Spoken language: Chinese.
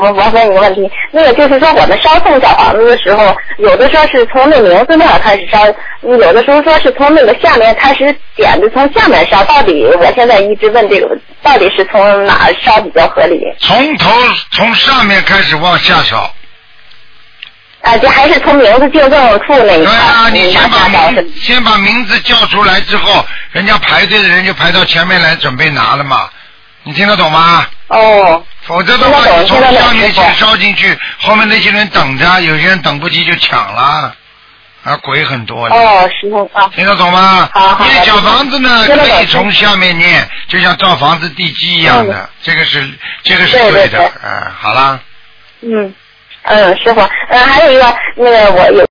我问一个问题，那个就是说我们烧送小房子的时候，有的说是从那名字那儿开始烧，有的时候说是从那个下面开始点的，从下面烧。到底我现在一直问这个，到底是从哪儿烧比较合理？ 从上面开始往下烧。 啊，这还是从名字订正处那一块。对啊，你先把名字叫出来之后，人家排队的人就排到前面来准备拿了嘛。你听得懂吗？ 哦。 否则的话，你从下面先烧进去，后面那些人等着，有些人等不及就抢了，啊，鬼很多的。 哦，是啊。 听得懂吗？ 好。 念小房子呢，可以从下面念，就像造房子地基一样的，这个是对的，好了。 师傅，还有一个那个我有。